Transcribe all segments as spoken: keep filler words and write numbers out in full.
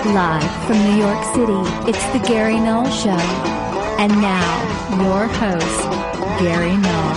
Live from New York City, it's the Gary Null Show. And now, your host, Gary Null.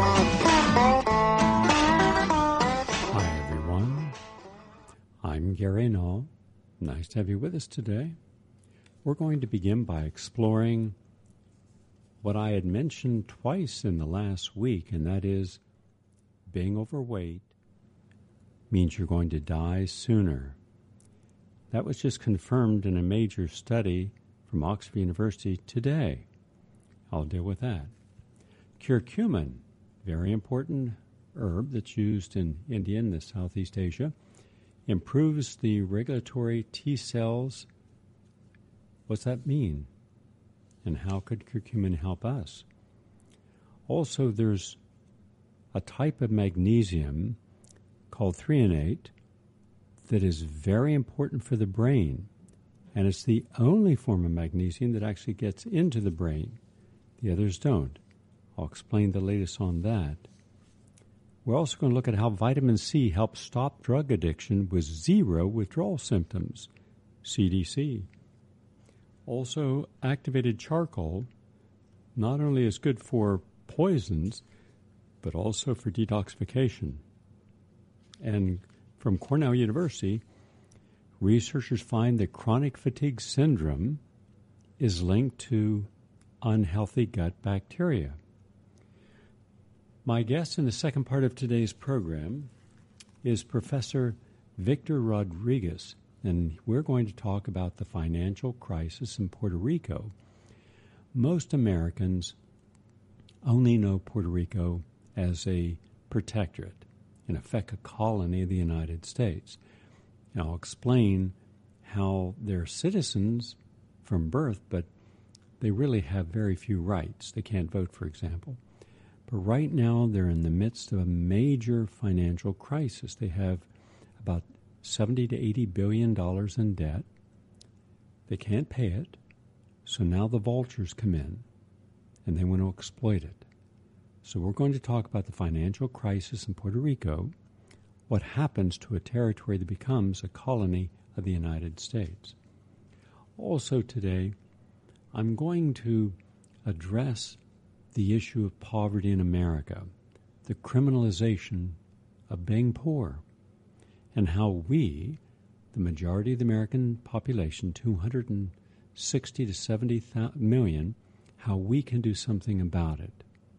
Hi, everyone. I'm Gary Null. Nice to have you with us today. We're going to begin by exploring what I had mentioned twice in the last week, and that is being overweight means you're going to die sooner. That was just confirmed in a major study from Oxford University today. I'll deal with that. Curcumin, very important herb that's used in India and Southeast Asia, improves the regulatory T cells. What's that mean? And how could curcumin help us? Also, there's a type of magnesium called threonate that is very important for the brain, and it's the only form of magnesium that actually gets into the brain. The others don't. I'll explain the latest on that. We're also going to look at how vitamin C helps stop drug addiction with zero withdrawal symptoms, C D C. Also, activated charcoal not only is good for poisons, but also for detoxification. And from Cornell University, researchers find that chronic fatigue syndrome is linked to unhealthy gut bacteria. My guest in the second part of today's program is Professor Victor Rodriguez, and we're going to talk about the financial crisis in Puerto Rico. Most Americans only know Puerto Rico as a protectorate, in effect a colony of the United States. And I'll explain how they're citizens from birth, but they really have very few rights. They can't vote, for example. But right now they're in the midst of a major financial crisis. They have about seventy to eighty billion dollars in debt. They can't pay it, so now the vultures come in and they want to exploit it. So we're going to talk about the financial crisis in Puerto Rico, what happens to a territory that becomes a colony of the United States. Also today, I'm going to address the issue of poverty in America, the criminalization of being poor, and how we, the majority of the American population, two hundred sixty to seventy million, how we can do something about it.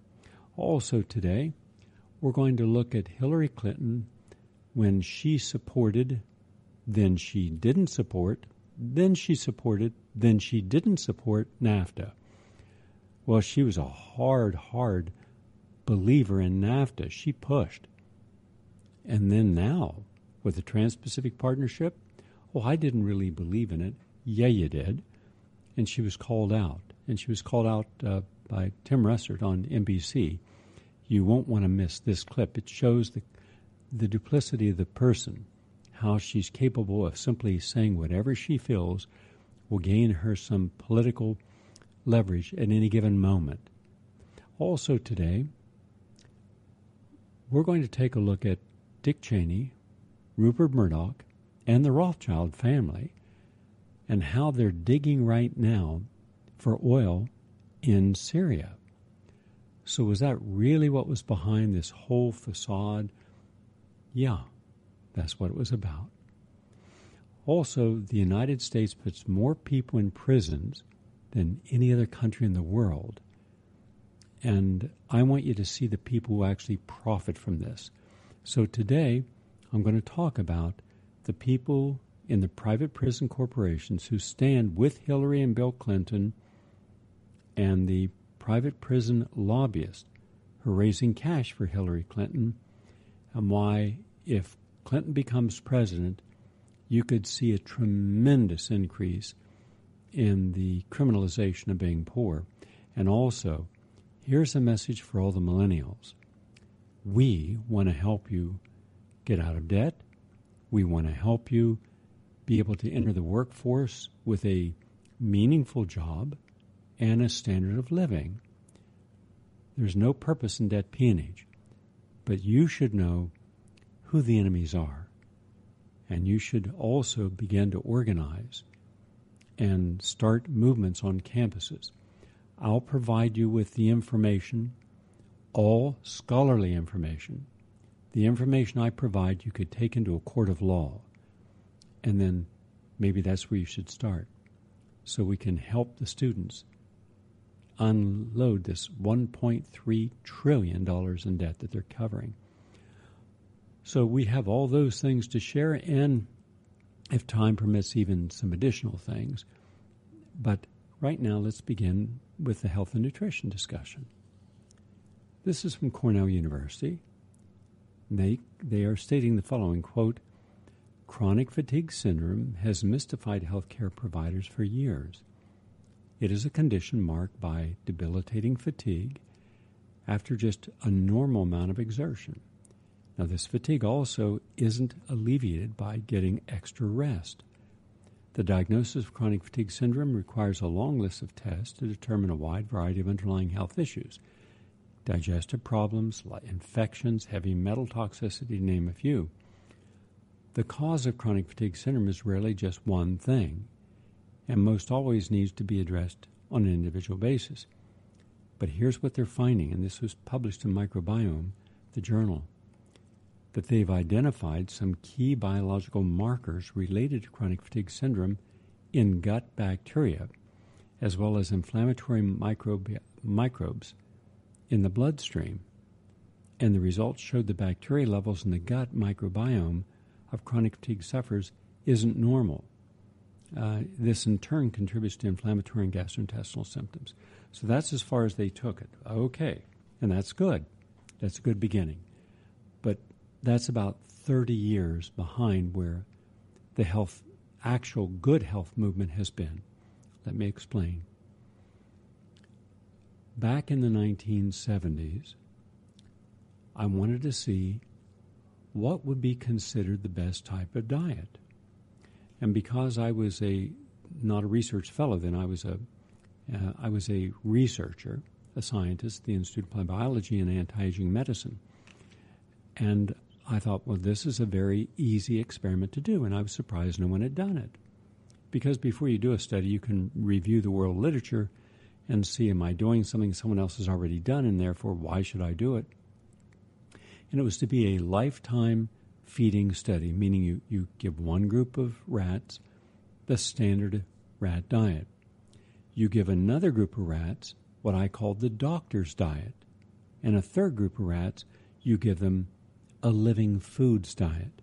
Also today, we're going to look at Hillary Clinton when she supported, then she didn't support, then she supported, then she didn't support NAFTA. Well, she was a hard, hard believer in NAFTA. She pushed. And then now, with the Trans-Pacific Partnership, oh, I didn't really believe in it. Yeah, you did. And she was called out. And she was called out uh, by Tim Russert on N B C. You won't want to miss this clip. It shows the the duplicity of the person, how she's capable of simply saying whatever she feels will gain her some political leverage at any given moment. Also today, we're going to take a look at Dick Cheney, Rupert Murdoch, and the Rothschild family, and how they're digging right now for oil in Syria. So was that really what was behind this whole facade? Yeah, that's what it was about. Also, the United States puts more people in prisons than any other country in the world. And I want you to see the people who actually profit from this. So today, I'm going to talk about the people in the private prison corporations who stand with Hillary and Bill Clinton and the private prison lobbyists who are raising cash for Hillary Clinton, and why, if Clinton becomes president, you could see a tremendous increase in the criminalization of being poor. And also, here's a message for all the millennials. We want to help you get out of debt. We want to help you be able to enter the workforce with a meaningful job and a standard of living. There's no purpose in debt peonage, but you should know who the enemies are, and you should also begin to organize and start movements on campuses. I'll provide you with the information, all scholarly information. The information I provide you could take into a court of law, and then maybe that's where you should start, so we can help the students unload this one point three trillion dollars in debt that they're covering. So we have all those things to share, and if time permits, even some additional things. But right now, let's begin with the health and nutrition discussion. This is from Cornell University. They, they are stating the following, quote, "Chronic fatigue syndrome has mystified healthcare providers for years. It is a condition marked by debilitating fatigue after just a normal amount of exertion. Now, this fatigue also isn't alleviated by getting extra rest. The diagnosis of chronic fatigue syndrome requires a long list of tests to determine a wide variety of underlying health issues, digestive problems, infections, heavy metal toxicity, to name a few. The cause of chronic fatigue syndrome is rarely just one thing, and most always needs to be addressed on an individual basis. But here's what they're finding, and this was published in Microbiome, the journal, that they've identified some key biological markers related to chronic fatigue syndrome in gut bacteria, as well as inflammatory microbe- microbes in the bloodstream. And the results showed the bacteria levels in the gut microbiome of chronic fatigue sufferers isn't normal. Uh, this in turn contributes to inflammatory and gastrointestinal symptoms. So that's as far as they took it. Okay, and that's good. That's a good beginning. But that's about thirty years behind where the health, actual good health movement has been. Let me explain. Back in the nineteen seventies, I wanted to see what would be considered the best type of diet. And because I was a not a research fellow then, I was a uh, I was a researcher, a scientist at the Institute of Applied Biology and Anti-Aging Medicine. And I thought, well, this is a very easy experiment to do, and I was surprised no one had done it. Because before you do a study, you can review the world literature and see, am I doing something someone else has already done, and therefore, why should I do it? And it was to be a lifetime feeding study, meaning you, you give one group of rats the standard rat diet. You give another group of rats what I called the doctor's diet. And a third group of rats, you give them a living foods diet.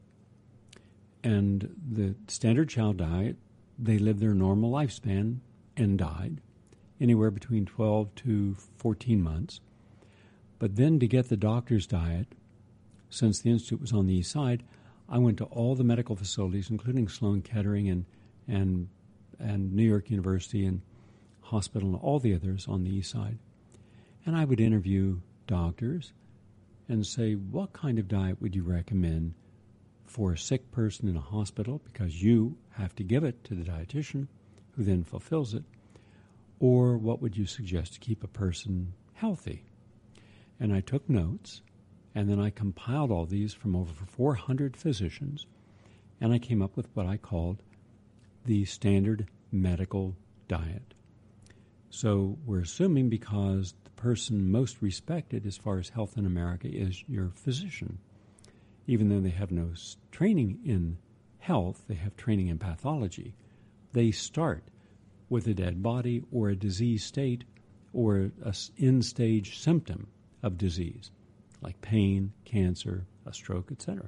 And the standard chow diet, they lived their normal lifespan and died, anywhere between twelve to fourteen months. But then to get the doctor's diet, since the Institute was on the east side, I went to all the medical facilities, including Sloan Kettering and and and New York University and Hospital and all the others on the east side. And I would interview doctors and say, what kind of diet would you recommend for a sick person in a hospital, because you have to give it to the dietitian who then fulfills it, or what would you suggest to keep a person healthy? And I took notes, and then I compiled all these from over four hundred physicians, and I came up with what I called the standard medical diet. So we're assuming because the person most respected as far as health in America is your physician. Even though they have no training in health, they have training in pathology. They start with a dead body or a disease state or an end-stage symptom of disease, like pain, cancer, a stroke, et cetera.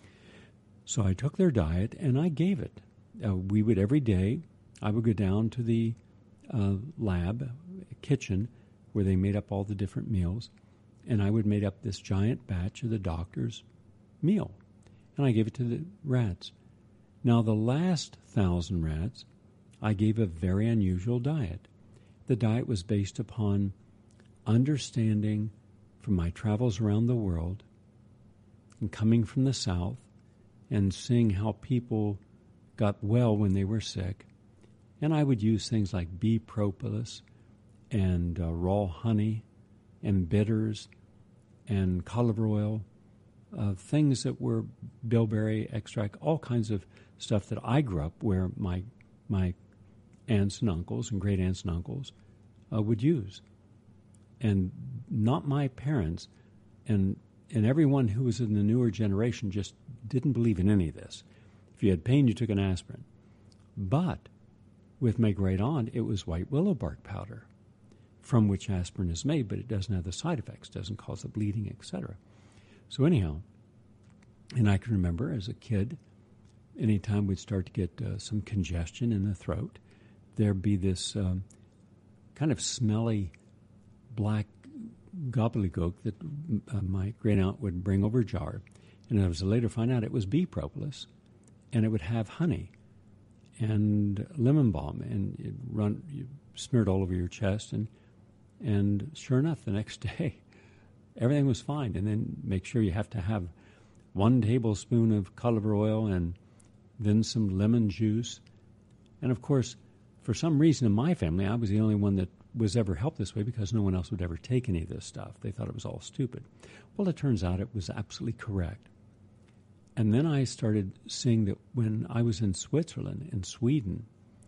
So I took their diet and I gave it. Uh, we would every day, I would go down to the uh, lab, kitchen, where they made up all the different meals, and I would make up this giant batch of the doctor's meal, and I gave it to the rats. Now, the last thousand rats, I gave a very unusual diet. The diet was based upon understanding from my travels around the world and coming from the South and seeing how people got well when they were sick. And I would use things like bee propolis and uh, raw honey and bitters and coliver oil, uh, things that were bilberry extract, all kinds of stuff that I grew up where my my aunts and uncles and great aunts and uncles uh, would use. And not my parents, and and everyone who was in the newer generation just didn't believe in any of this. If you had pain, you took an aspirin. But with my great aunt, it was white willow bark powder, from which aspirin is made, but it doesn't have the side effects, doesn't cause the bleeding, et cetera. So anyhow, and I can remember as a kid, anytime we'd start to get uh, some congestion in the throat, there'd be this um, kind of smelly black gobbledygook that uh, my great aunt would bring over a jar. And I was to later find out it was bee propolis, and it would have honey and lemon balm, and it run you smeared all over your chest, and and sure enough, the next day, everything was fine. And then make sure you have to have one tablespoon of cod liver oil and then some lemon juice. And of course, for some reason in my family, I was the only one that was ever helped this way because no one else would ever take any of this stuff. They thought it was all stupid. Well, it turns out it was absolutely correct. And then I started seeing that when I was in Switzerland, in Sweden,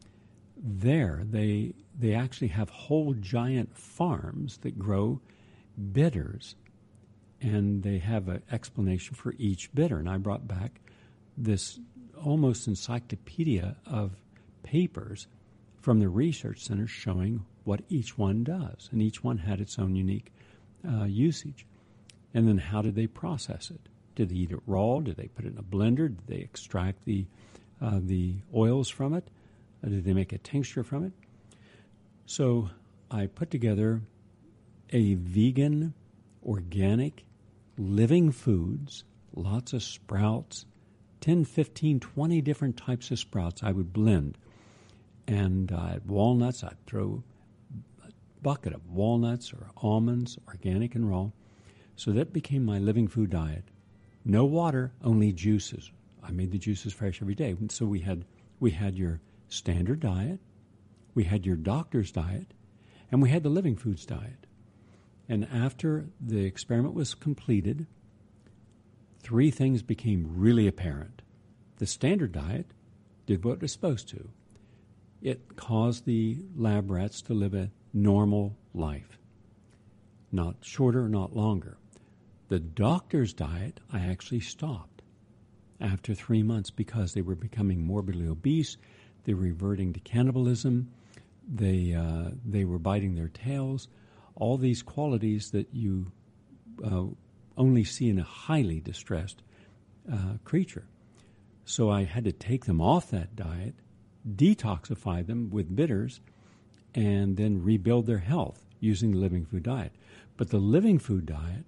there they they actually have whole giant farms that grow bitters, and they have an explanation for each bitter. And I brought back this almost encyclopedia of papers from the research center showing what each one does, and each one had its own unique uh, usage. And then how did they process it? Did they eat it raw? Did they put it in a blender? Did they extract the uh, the oils from it? Uh, did they make a tincture from it? So I put together a vegan, organic, living foods, lots of sprouts, ten, fifteen, twenty different types of sprouts I would blend. And uh, walnuts, I'd throw a bucket of walnuts or almonds, organic and raw. So that became my living food diet. No water, only juices. I made the juices fresh every day. So we had we had your standard diet, we had your doctor's diet, and we had the living foods diet. And after the experiment was completed, three things became really apparent. The standard diet did what it was supposed to. It caused the lab rats to live a normal life, not shorter, not longer. The doctor's diet, I actually stopped after three months because they were becoming morbidly obese. They were reverting to cannibalism. They uh, they were biting their tails. All these qualities that you uh, only see in a highly distressed uh, creature. So I had to take them off that diet, detoxify them with bitters, and then rebuild their health using the living food diet. But the living food diet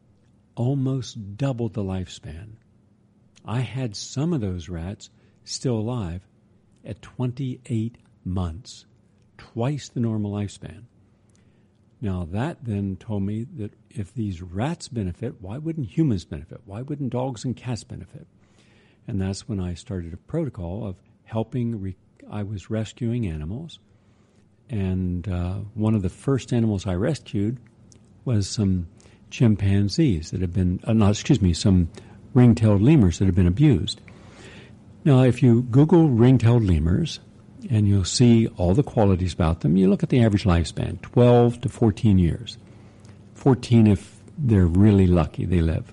almost doubled the lifespan. I had some of those rats still alive at twenty-eight months, twice the normal lifespan. Now that then told me that if these rats benefit, why wouldn't humans benefit? Why wouldn't dogs and cats benefit? And that's when I started a protocol of helping. Re- I was rescuing animals, and uh, one of the first animals I rescued was some chimpanzees that have been, uh, not excuse me, some ring-tailed lemurs that have been abused. Now, if you Google ring-tailed lemurs, and you'll see all the qualities about them, you look at the average lifespan, twelve to fourteen years. fourteen if they're really lucky, they live.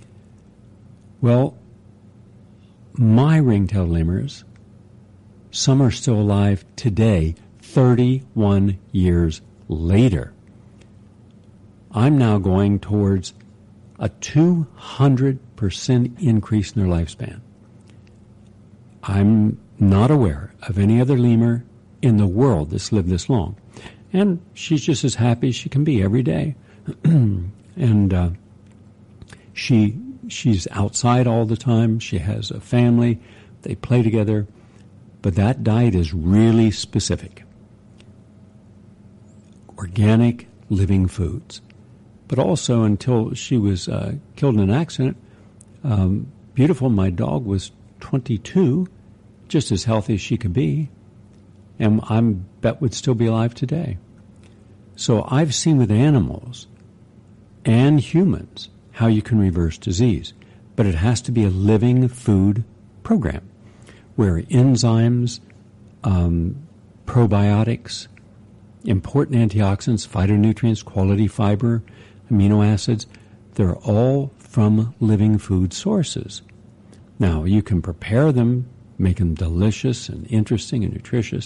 Well, my ring-tailed lemurs, some are still alive today, thirty-one years later. I'm now going towards a two hundred percent increase in their lifespan. I'm not aware of any other lemur in the world that's lived this long. And she's just as happy as she can be every day. and uh, she she's outside all the time. She has a family. They play together. But that diet is really specific. Organic living foods. But also, until she was uh, killed in an accident, um, Beautiful, my dog, was twenty-two, just as healthy as she could be, and I bet would still be alive today. So I've seen with animals and humans how you can reverse disease, but it has to be a living food program where enzymes, um, probiotics, important antioxidants, phytonutrients, quality fiber, amino acids. They're all from living food sources. Now, you can prepare them, make them delicious and interesting and nutritious,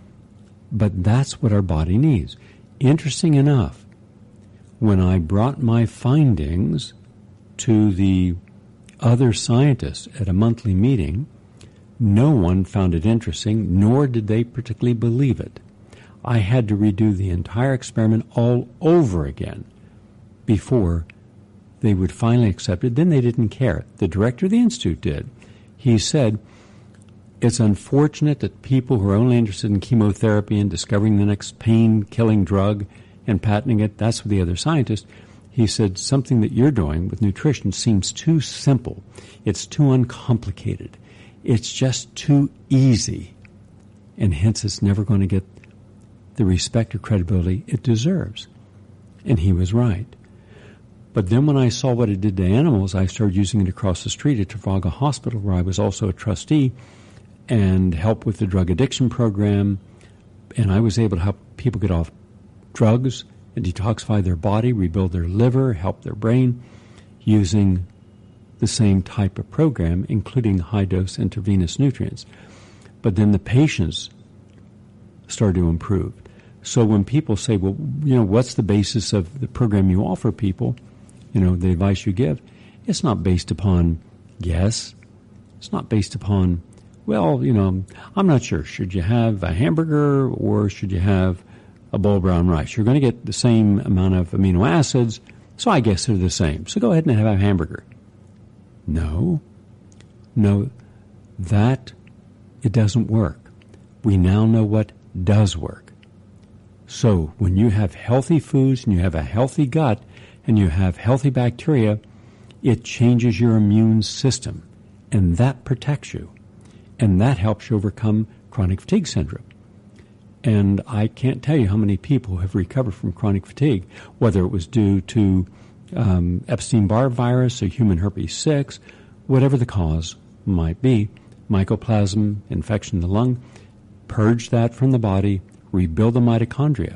but that's what our body needs. Interesting enough, when I brought my findings to the other scientists at a monthly meeting, no one found it interesting, nor did they particularly believe it. I had to redo the entire experiment all over again before they would finally accept it. Then they didn't care. The director of the institute did. He said, it's unfortunate that people who are only interested in chemotherapy and discovering the next pain-killing drug and patenting it, that's for the other scientists. He said, something that you're doing with nutrition seems too simple. It's too uncomplicated. It's just too easy. And hence it's never going to get the respect or credibility it deserves. And he was right. But then when I saw what it did to animals, I started using it across the street at Trafalgar Hospital, where I was also a trustee, and help with the drug addiction program. And I was able to help people get off drugs and detoxify their body, rebuild their liver, help their brain, using the same type of program, including high-dose intravenous nutrients. But then the patients started to improve. So when people say, well, you know, what's the basis of the program you offer people, you know, the advice you give, it's not based upon guess. It's not based upon, well, you know, I'm not sure. Should you have a hamburger or should you have a bowl of brown rice? You're going to get the same amount of amino acids, so I guess they're the same. So go ahead and have a hamburger. No. No, that, it doesn't work. We now know what does work. So when you have healthy foods and you have a healthy gut and you have healthy bacteria, it changes your immune system, and that protects you, and that helps you overcome chronic fatigue syndrome. And I can't tell you how many people have recovered from chronic fatigue, whether it was due to um, Epstein-Barr virus or human herpes six, whatever the cause might be, mycoplasma, infection in the lung, purge that from the body, rebuild the mitochondria.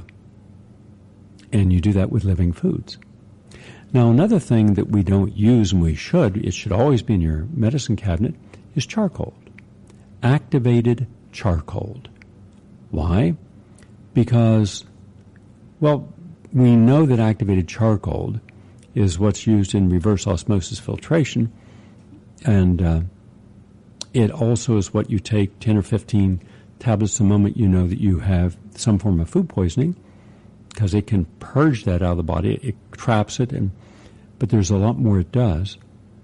And you do that with living foods. Now, another thing that we don't use, and we should, it should always be in your medicine cabinet, is charcoal. Activated charcoal. Why? Because, well, we know that activated charcoal is what's used in reverse osmosis filtration, and uh, it also is what you take ten or fifteen tablets the moment you know that you have some form of food poisoning, because it can purge that out of the body. It, it traps it, and but there's a lot more it does.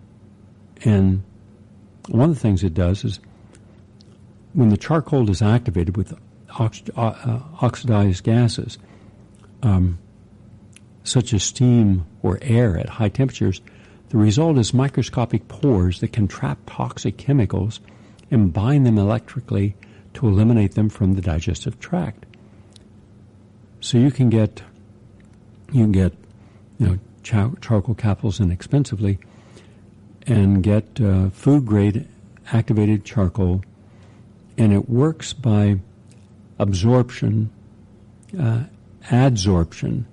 And one of the things it does is when the charcoal is activated with ox- uh, oxidized gases, um, such as steam or air at high temperatures, the result is microscopic pores that can trap toxic chemicals and bind them electrically to eliminate them from the digestive tract. So you can get, you can get, you know, char- charcoal capsules inexpensively, and get uh, food-grade activated charcoal, and it works by absorption, uh, adsorption,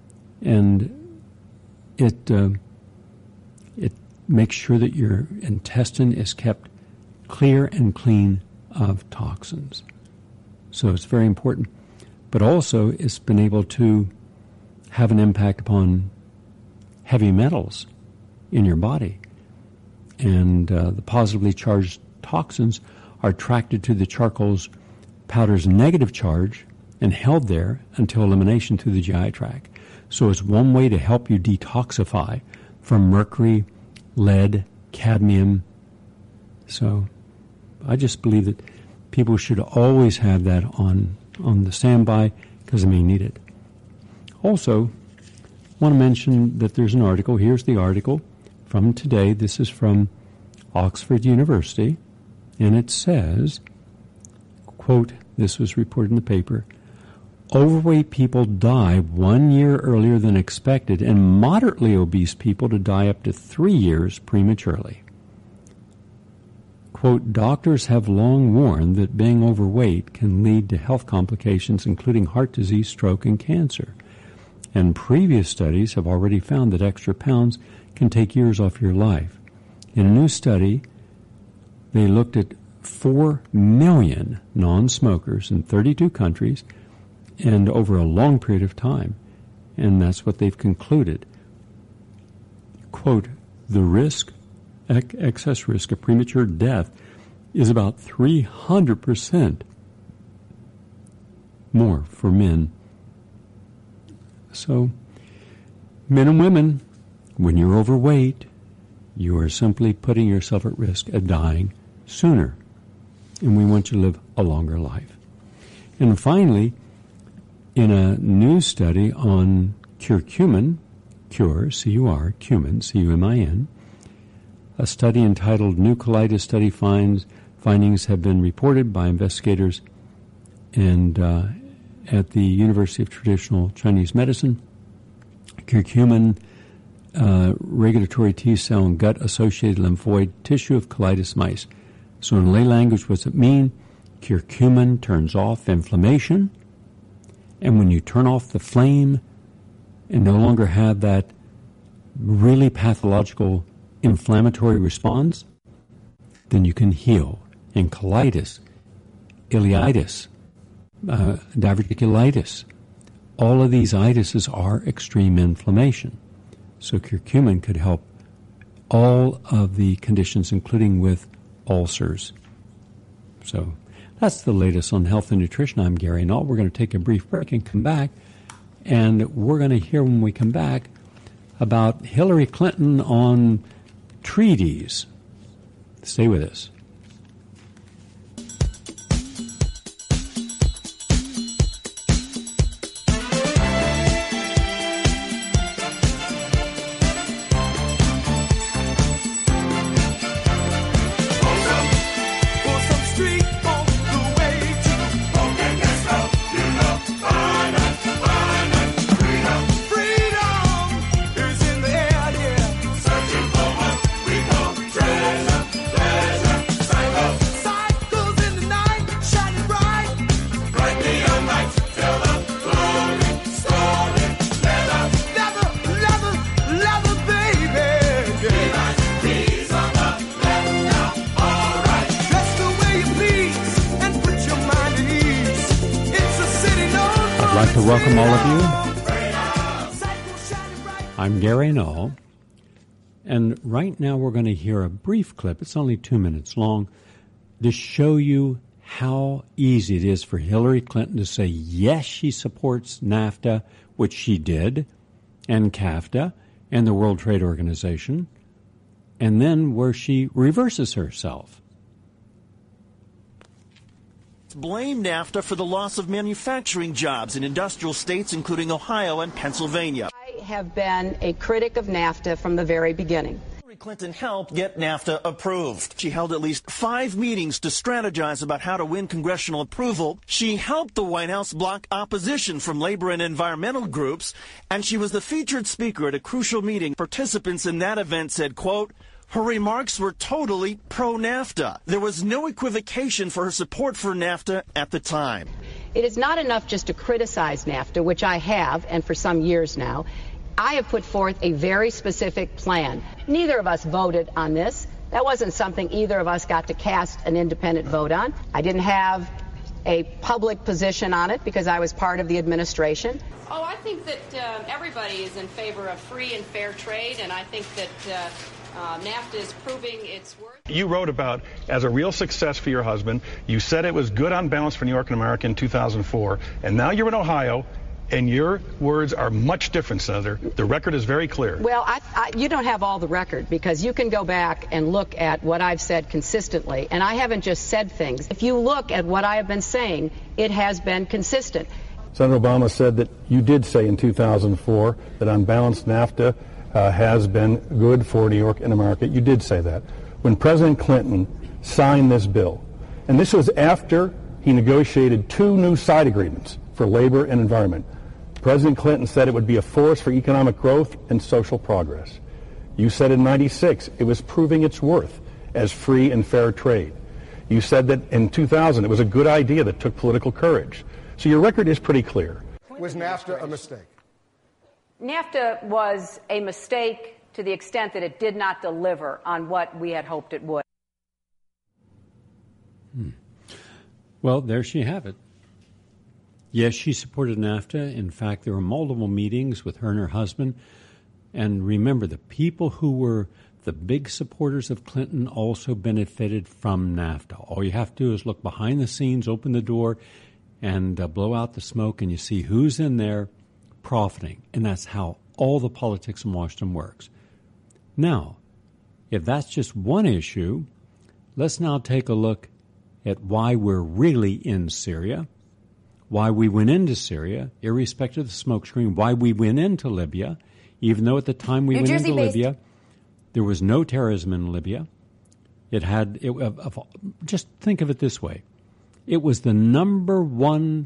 and it uh, it makes sure that your intestine is kept clear and clean of toxins. So it's very important. But also it's been able to have an impact upon heavy metals in your body. And uh, the positively charged toxins are attracted to the charcoal's powder's negative charge and held there until elimination through the G I tract. So it's one way to help you detoxify from mercury, lead, cadmium. So I just believe that people should always have that on, on the standby because they may need it. Also, I want to mention that there's an article. Here's the article from today. This is from Oxford University, and it says, quote, this was reported in the paper, overweight people die one year earlier than expected, and moderately obese people to die up to three years prematurely. Quote, doctors have long warned that being overweight can lead to health complications, including heart disease, stroke, and cancer. And previous studies have already found that extra pounds can take years off your life. In a new study, they looked at four million non-smokers in thirty-two countries and over a long period of time. And that's what they've concluded. Quote, the risk, ec- excess risk of premature death is about three hundred percent more for men. So, men and women, when you're overweight, you are simply putting yourself at risk of dying sooner. And we want you to live a longer life. And finally, in a new study on curcumin, cure, C U R, cumin, C U M I N, a study entitled New Colitis Study Finds Findings have been reported by investigators and uh, at the University of Traditional Chinese Medicine. Curcumin, uh, regulatory T-cell and gut-associated lymphoid tissue of colitis mice. So in lay language, what does it mean? Curcumin turns off inflammation, and when you turn off the flame and no longer have that really pathological inflammatory response, then you can heal. And colitis, ileitis, uh, diverticulitis, all of these itises are extreme inflammation. So curcumin could help all of the conditions, including with ulcers. So that's the latest on health and nutrition. I'm Gary Null. We're going to take a brief break and come back. And we're going to hear when we come back about Hillary Clinton on treaties. Stay with us. Welcome all of you. I'm Gary Null, and right now we're going to hear a brief clip. It's only two minutes long to show you how easy it is for Hillary Clinton to say yes, she supports NAFTA, which she did, and CAFTA, and the World Trade Organization, and then where she reverses herself. Blame NAFTA for the loss of manufacturing jobs in industrial states, including Ohio and Pennsylvania. I have been a critic of NAFTA from the very beginning. Hillary Clinton helped get NAFTA approved. She held at least five meetings to strategize about how to win congressional approval. She helped the White House block opposition from labor and environmental groups, and she was the featured speaker at a crucial meeting. Participants in that event said, quote, her remarks were totally pro-NAFTA. There was no equivocation for her support for NAFTA at the time. It is not enough just to criticize NAFTA, which I have, and for some years now. I have put forth a very specific plan. Neither of us voted on this. That wasn't something either of us got to cast an independent vote on. I didn't have a public position on it because I was part of the administration. Oh, I think that uh, everybody is in favor of free and fair trade, and I think that uh, uh, NAFTA is proving its worth. You wrote about as a real success for your husband. You said it was good on balance for New York and America in two thousand four, and now you're in Ohio, and your words are much different, Senator. The record is very clear. Well, I, I, you don't have all the record, because you can go back and look at what I've said consistently, and I haven't just said things. If you look at what I have been saying, it has been consistent. Senator Obama said that you did say in two thousand four that on balance NAFTA uh, has been good for New York and America. You did say that. When President Clinton signed this bill, and this was after he negotiated two new side agreements for labor and environment, President Clinton said it would be a force for economic growth and social progress. You said in ninety-six it was proving its worth. as free and fair trade. You said that in two thousand it was a good idea that took political courage. So your record is pretty clear. Was NAFTA a mistake? NAFTA was a mistake to the extent that it did not deliver on what we had hoped it would. Hmm. Well, there she have it. Yes, she supported NAFTA. In fact, there were multiple meetings with her and her husband. And remember, the people who were the big supporters of Clinton also benefited from NAFTA. All you have to do is look behind the scenes, open the door, and uh, blow out the smoke, and you see who's in there profiting. And that's how all the politics in Washington works. Now, if that's just one issue, let's now take a look at why we're really in Syria, why we went into Syria, irrespective of the smokescreen, why we went into Libya, even though at the time we New went Jersey into based- Libya, there was no terrorism in Libya. It had, it, of, of, just think of it this way. It was the number one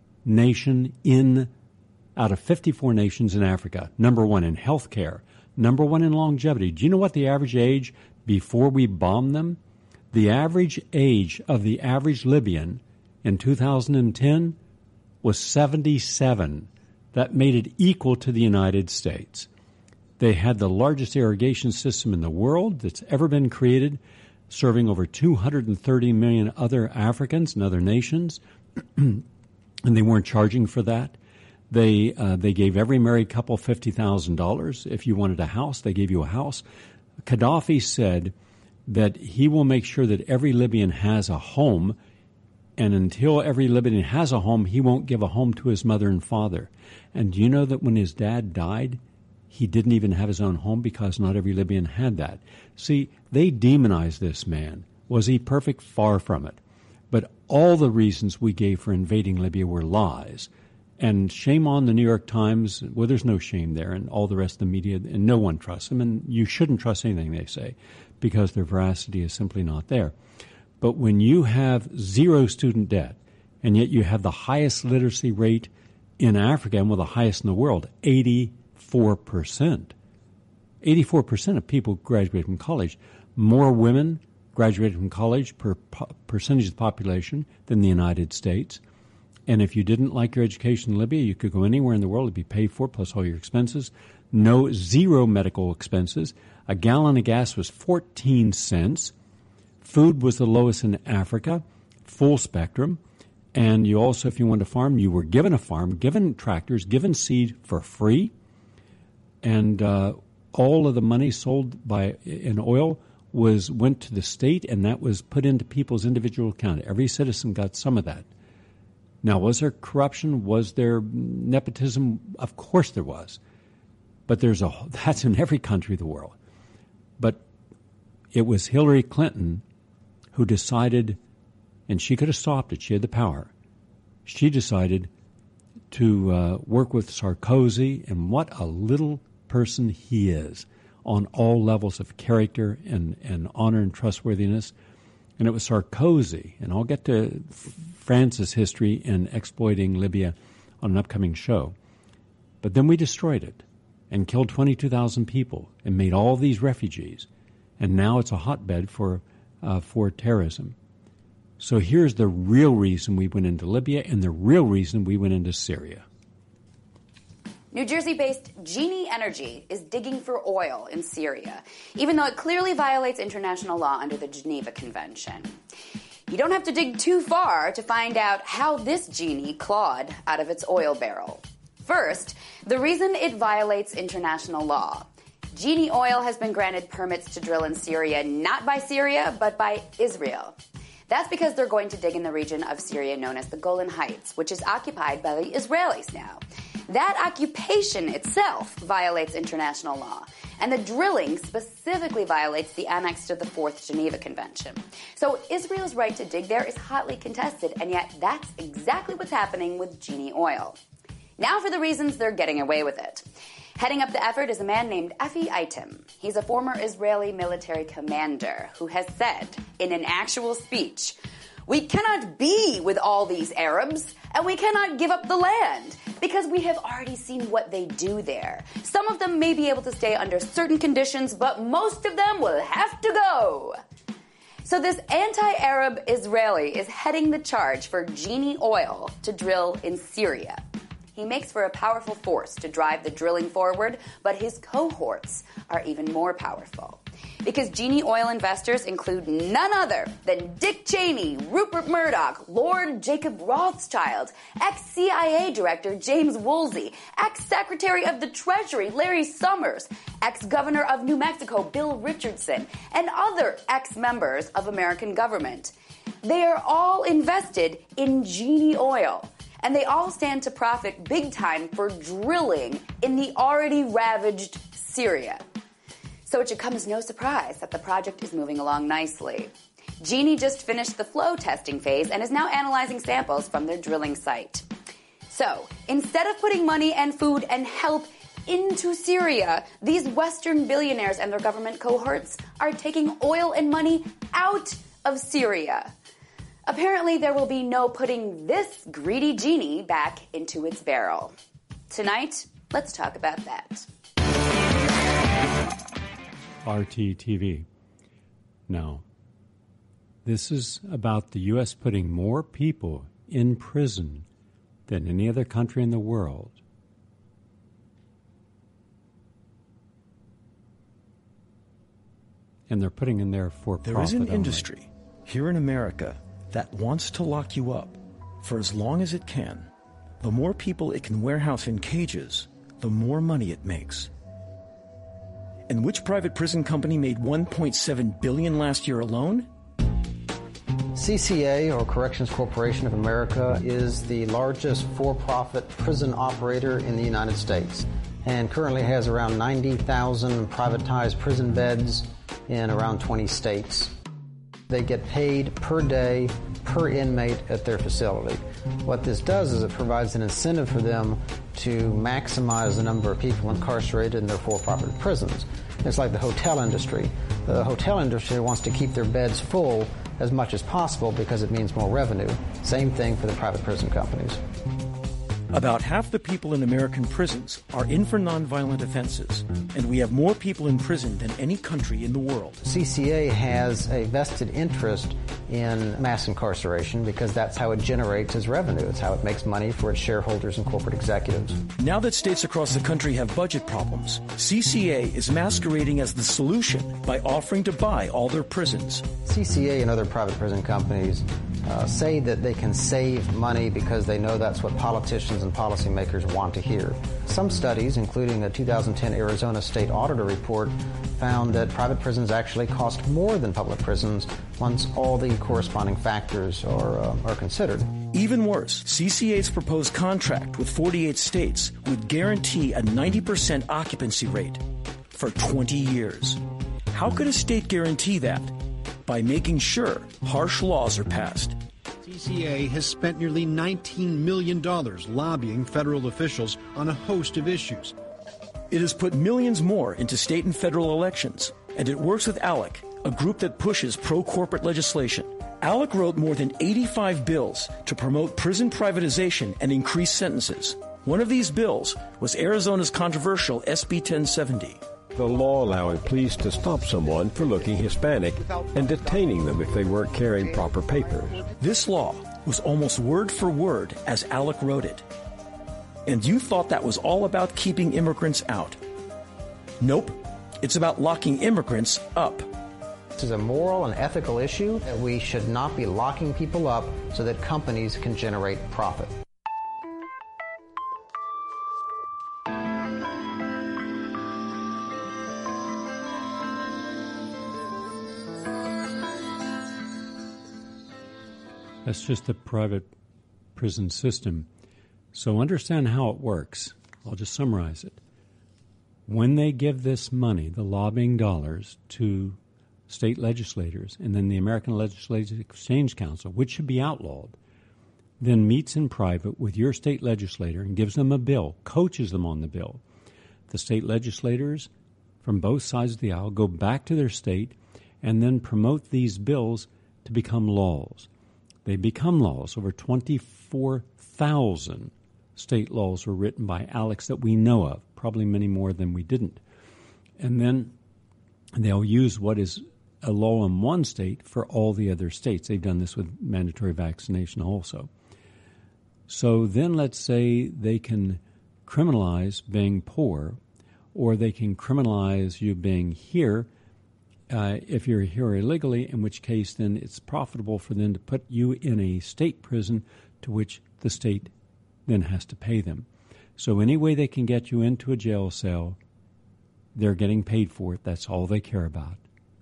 nation in, out of fifty-four nations in Africa, number one in healthcare, number one in longevity. Do you know what the average age before we bombed them? The average age of the average Libyan in two thousand ten was seventy-seven. That made it equal to the United States. They had the largest irrigation system in the world that's ever been created, serving over two hundred thirty million other Africans and other nations, and they weren't charging for that. They uh, they gave every married couple fifty thousand dollars. If you wanted a house, they gave you a house. Gaddafi said that he will make sure that every Libyan has a home, and until every Libyan has a home, he won't give a home to his mother and father. And do you know that when his dad died, he didn't even have his own home because not every Libyan had that? See, they demonized this man. Was he perfect? Far from it. But all the reasons we gave for invading Libya were lies. And shame on the New York Times. Well, there's no shame there, and all the rest of the media, and no one trusts them. And you shouldn't trust anything they say because their veracity is simply not there. But when you have zero student debt, and yet you have the highest literacy rate in Africa and one of the highest in the world, eighty-four percent. eighty-four percent of people graduate from college. More women graduated from college per po- percentage of the population than the United States. And if you didn't like your education in Libya, you could go anywhere in the world. It'd be paid for, plus all your expenses. No, zero medical expenses. A gallon of gas was fourteen cents. Food was the lowest in Africa, full spectrum. And you also, if you wanted to farm, you were given a farm, given tractors, given seed for free. And uh, all of the money sold by in oil was went to the state, and that was put into people's individual account. Every citizen got some of that. Now, was there corruption? Was there nepotism? Of course there was. But there's a that's in every country of the world. But it was Hillary Clinton who decided, and she could have stopped it. She had the power. She decided to uh, work with Sarkozy, and what a little person he is on all levels of character and, and honor and trustworthiness. And it was Sarkozy, and I'll get to France's history in exploiting Libya on an upcoming show. But then we destroyed it and killed twenty-two thousand people and made all these refugees. And now it's a hotbed for uh, for terrorism. So here's the real reason we went into Libya and the real reason we went into Syria. New Jersey-based Genie Energy is digging for oil in Syria, even though it clearly violates international law under the Geneva Convention. You don't have to dig too far to find out how this genie clawed out of its oil barrel. First, the reason it violates international law. Genie Oil has been granted permits to drill in Syria not by Syria, but by Israel. That's because they're going to dig in the region of Syria known as the Golan Heights, which is occupied by the Israelis now. That occupation itself violates international law, and the drilling specifically violates the annex to the Fourth Geneva Convention. So Israel's right to dig there is hotly contested, and yet that's exactly what's happening with Genie Oil. Now for the reasons they're getting away with it. Heading up the effort is a man named Efi Eitem. He's a former Israeli military commander who has said in an actual speech, "We cannot be with all these Arabs, and we cannot give up the land, because we have already seen what they do there. Some of them may be able to stay under certain conditions, but most of them will have to go." So this anti-Arab Israeli is heading the charge for Genie Oil to drill in Syria. He makes for a powerful force to drive the drilling forward, but his cohorts are even more powerful. Because Genie Oil investors include none other than Dick Cheney, Rupert Murdoch, Lord Jacob Rothschild, ex-C I A Director James Woolsey, ex-Secretary of the Treasury Larry Summers, ex-Governor of New Mexico Bill Richardson, and other ex-members of American government. They are all invested in Genie Oil, and they all stand to profit big time for drilling in the already ravaged Syria. So it should come as no surprise that the project is moving along nicely. Genie just finished the flow testing phase and is now analyzing samples from their drilling site. So instead of putting money and food and help into Syria, these Western billionaires and their government cohorts are taking oil and money out of Syria. Apparently, there will be no putting this greedy genie back into its barrel. Tonight, let's talk about that. R T T V. Now, this is about the U S putting more people in prison than any other country in the world. And they're putting in there for profit. There is an only. industry here in America that wants to lock you up for as long as it can. The more people it can warehouse in cages, the more money it makes. And which private prison company made one point seven billion dollars last year alone? C C A, or Corrections Corporation of America, is the largest for-profit prison operator in the United States and currently has around ninety thousand privatized prison beds in around twenty states. They get paid per day, per inmate at their facility. What this does is it provides an incentive for them to maximize the number of people incarcerated in their for-profit prisons. It's like the hotel industry. The hotel industry wants to keep their beds full as much as possible because it means more revenue. Same thing for the private prison companies. About half the people in American prisons are in for nonviolent offenses, and we have more people in prison than any country in the world. C C A has a vested interest in mass incarceration because that's how it generates its revenue. It's how it makes money for its shareholders and corporate executives. Now that states across the country have budget problems, C C A is masquerading as the solution by offering to buy all their prisons. C C A and other private prison companies uh, say that they can save money because they know that's what politicians and policymakers want to hear. Some studies, including a two thousand ten Arizona State Auditor report, found that private prisons actually cost more than public prisons once all the corresponding factors are, uh, are considered. Even worse, C C A's proposed contract with forty-eight states would guarantee a ninety percent occupancy rate for twenty years. How could a state guarantee that? By making sure harsh laws are passed. C C A has spent nearly nineteen million dollars lobbying federal officials on a host of issues. It has put millions more into state and federal elections, and it works with ALEC, a group that pushes pro-corporate legislation. ALEC wrote more than eighty-five bills to promote prison privatization and increase sentences. One of these bills was Arizona's controversial S B ten seventy. The law allowing police to stop someone for looking Hispanic and detaining them if they weren't carrying proper papers. This law was almost word for word as ALEC wrote it. And you thought that was all about keeping immigrants out. Nope. It's about locking immigrants up. This is a moral and ethical issue that we should not be locking people up so that companies can generate profit. That's just the private prison system. So understand how it works. I'll just summarize it. When they give this money, the lobbying dollars, to state legislators, and then the American Legislative Exchange Council, which should be outlawed, then meets in private with your state legislator and gives them a bill, coaches them on the bill. The state legislators from both sides of the aisle go back to their state and then promote these bills to become laws. They become laws. Over twenty-four thousand state laws were written by ALECs that we know of, probably many more than we didn't. And then they'll use what is a law in one state for all the other states. They've done this with mandatory vaccination also. So then let's say they can criminalize being poor, or they can criminalize you being here uh, if you're here illegally, in which case then it's profitable for them to put you in a state prison to which the state then has to pay them. So any way they can get you into a jail cell, they're getting paid for it. That's all they care about.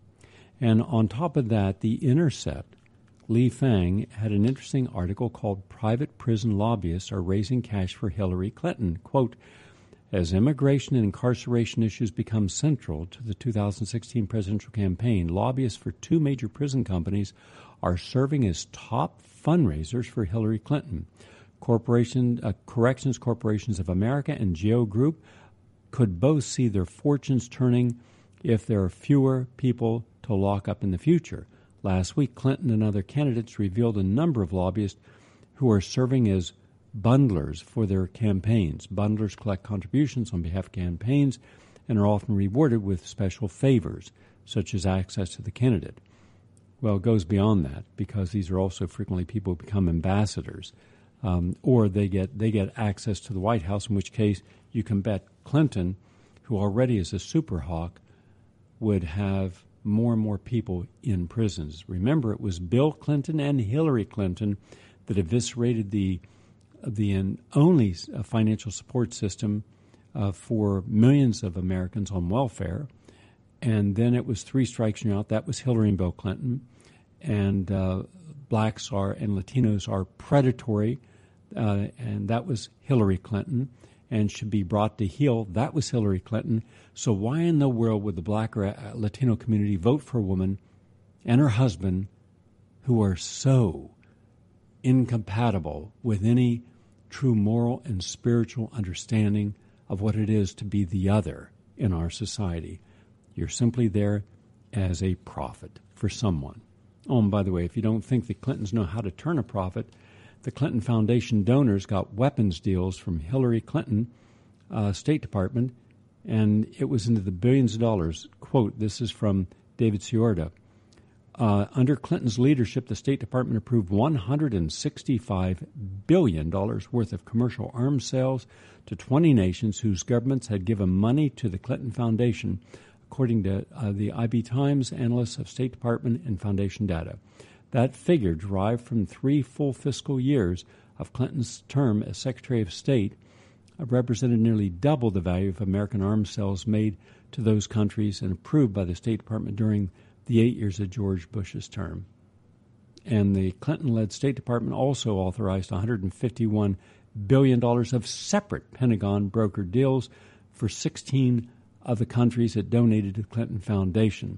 And on top of that, The Intercept, Lee Fang, had an interesting article called Private Prison Lobbyists Are Raising Cash for Hillary Clinton. Quote, as immigration and incarceration issues become central to the two thousand sixteen presidential campaign, lobbyists for two major prison companies are serving as top fundraisers for Hillary Clinton. Corporation, uh, Corrections Corporations of America and Geo Group could both see their fortunes turning if there are fewer people to lock up in the future. Last week, Clinton and other candidates revealed a number of lobbyists who are serving as bundlers for their campaigns. Bundlers collect contributions on behalf of campaigns and are often rewarded with special favors, such as access to the candidate. Well, it goes beyond that, because these are also frequently people who become ambassadors, um, or they get they get access to the White House, in which case you can bet Clinton, who already is a super hawk, would have more and more people in prisons. Remember, it was Bill Clinton and Hillary Clinton that eviscerated the the only financial support system uh, for millions of Americans on welfare. And then it was three strikes and you're out. That was Hillary and Bill Clinton. And uh, blacks are and Latinos are predatory, uh, and that was Hillary Clinton, and should be brought to heel. That was Hillary Clinton. So why in the world would the black or Latino community vote for a woman and her husband who are so incompatible with any true moral and spiritual understanding of what it is to be the other in our society? You're simply there as a profit for someone. Oh, and by the way, if you don't think the Clintons know how to turn a profit, the Clinton Foundation donors got weapons deals from Hillary Clinton, uh, State Department, and it was into the billions of dollars. Quote, this is from David Ciorda. Uh, under Clinton's leadership, the State Department approved one hundred sixty-five billion dollars worth of commercial arms sales to twenty nations whose governments had given money to the Clinton Foundation, according to uh, the I B Times analysts of State Department and Foundation data. That figure, derived from three full fiscal years of Clinton's term as Secretary of State, uh, represented nearly double the value of American arms sales made to those countries and approved by the State Department during the eight years of George Bush's term. And the Clinton-led State Department also authorized one hundred fifty-one billion dollars of separate Pentagon brokered deals for sixteen of the countries that donated to the Clinton Foundation.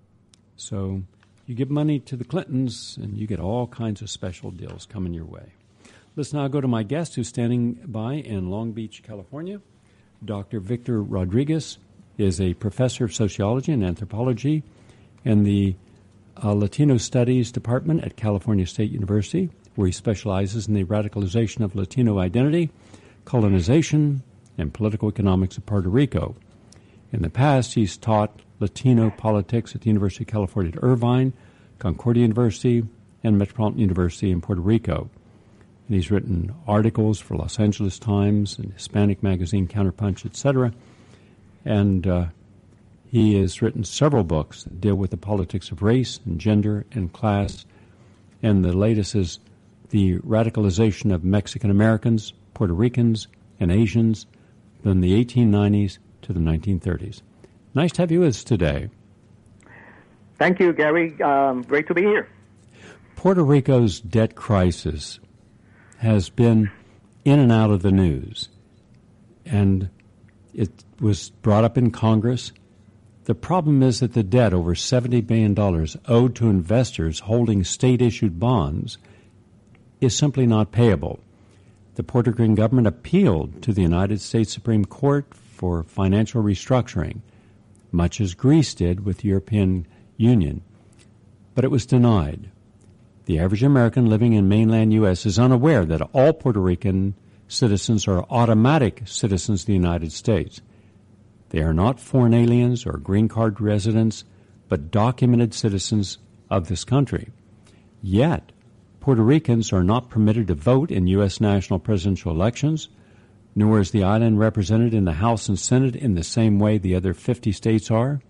So you give money to the Clintons, and you get all kinds of special deals coming your way. Let's now go to my guest, who's standing by in Long Beach, California. Doctor Victor Rodriguez is a professor of sociology and anthropology in the uh, Latino Studies Department at California State University, where he specializes in the radicalization of Latino identity, colonization, and political economics of Puerto Rico. In the past, he's taught Latino politics at the University of California at Irvine, Concordia University, and Metropolitan University in Puerto Rico. And he's written articles for Los Angeles Times and Hispanic magazine Counterpunch, et cetera. And uh, he has written several books that deal with the politics of race and gender and class. And the latest is The Radicalization of Mexican Americans, Puerto Ricans, and Asians from the eighteen nineties to the nineteen thirties. Nice to have you with us today. Thank you, Gary. Um, great to be here. Puerto Rico's debt crisis has been in and out of the news, and it was brought up in Congress. The problem is that the debt, over seventy billion dollars owed to investors holding state-issued bonds, is simply not payable. The Puerto Rican government appealed to the United States Supreme Court for financial restructuring, much as Greece did with the European Union, but it was denied. The average American living in mainland U S is unaware that all Puerto Rican citizens are automatic citizens of the United States. They are not foreign aliens or green card residents, but documented citizens of this country. Yet, Puerto Ricans are not permitted to vote in U S national presidential elections, nor is the island represented in the House and Senate in the same way the other fifty states are.